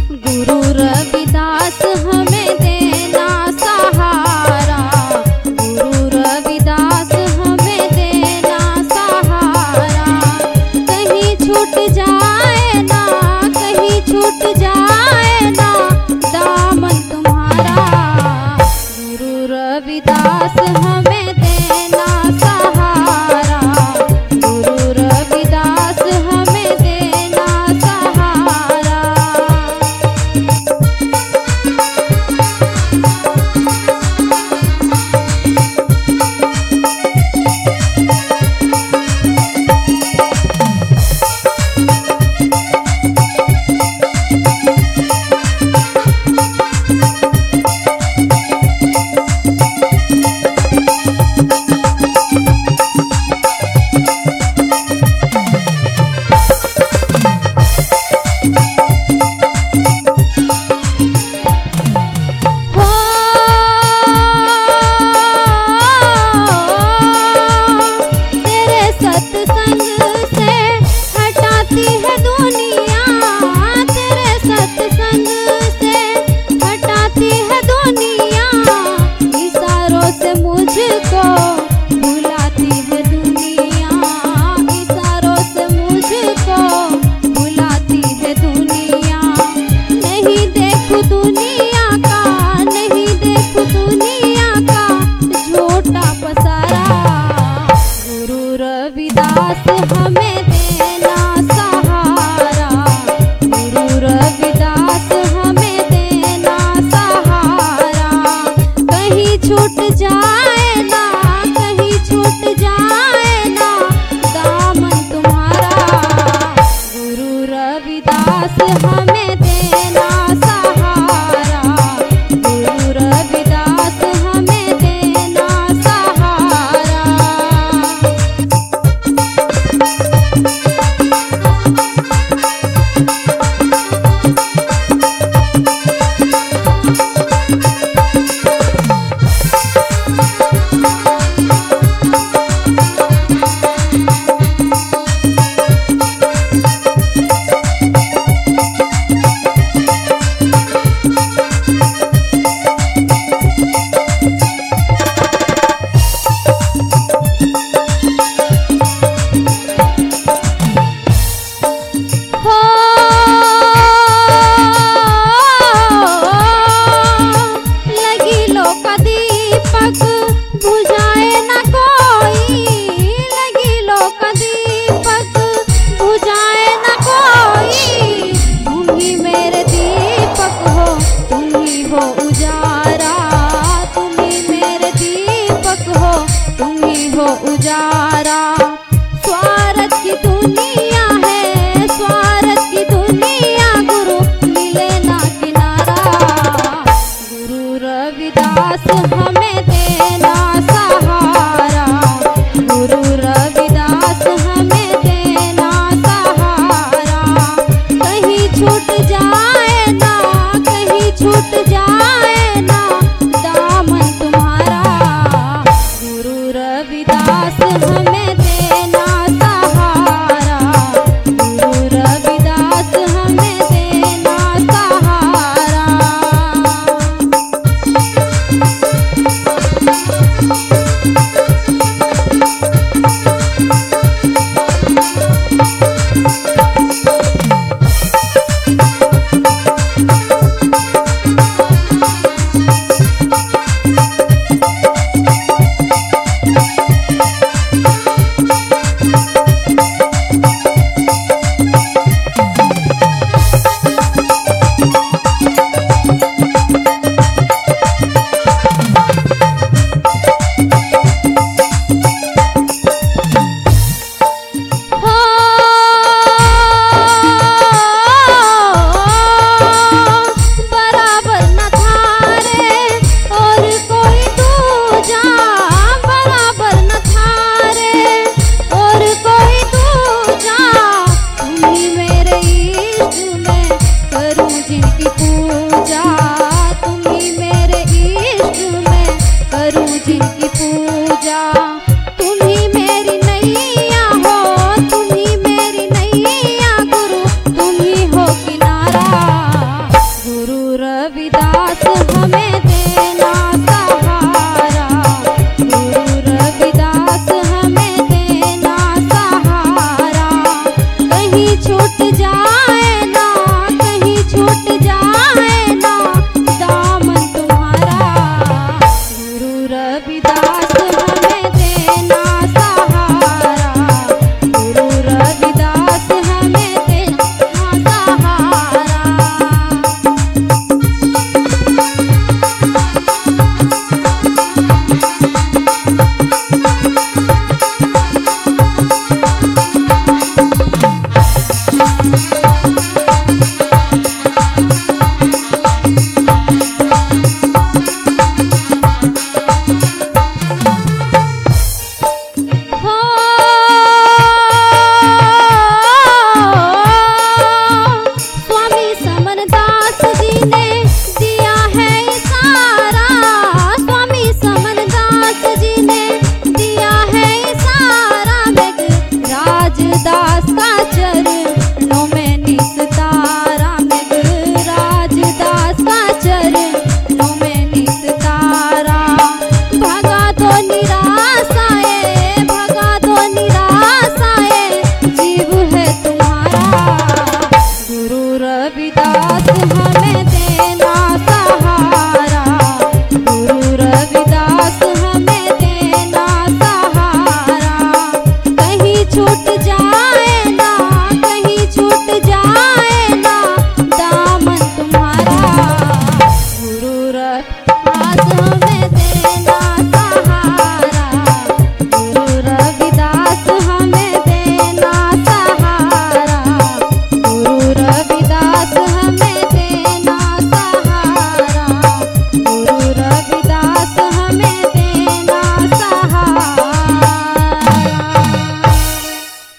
गुरु रविदास हमें देना सहारा, गुरु रविदास हमें देना सहारा। कहीं छूट जाए ना, कहीं छूट जाए ना दामन तुम्हारा, गुरु रविदास हमें देना सहारा, गुरु रविदास हमें देना सहारा। रविदास हमें देना सहारा, गुरु रविदास हमें देना सहारा। कहीं छूट जाए ना, कहीं छूट जाए ना दामन तुम्हारा, गुरु रविदास हमें देना सहारा, गुरु रविदास हमें देना सहारा। बुझाए ना कोई, लगी लो का दीपक बुझाए ना कोई। तुम ही मेरे दीपक हो, तुम ही हो उजारा, तुम ही मेरे दीपक हो, तुम ही हो उजारा। स्वार्थ की दुनिया है, स्वार्थ की दुनिया, गुरु मिले ना किनारा, गुरु रविदास हमें देना सहारा, गुरु रविदास हमें देना सहारा। कहीं छूट जाए ना, कहीं छूट जाए ना दामन तुम्हारा, गुरु रविदास हमें देना सहारा, गुरु रविदास हमें देना सहारा। करूं जिनकी पूजा।